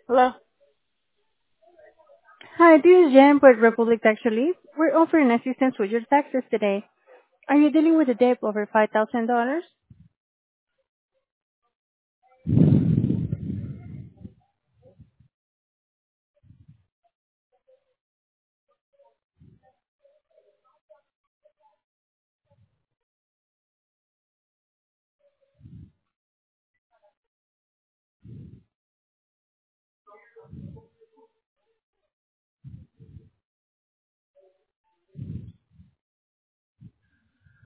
Hello? Hi, this is Jen with Republic Tax Relief. We're offering assistance with your taxes today. Are you dealing with a debt over $5,000?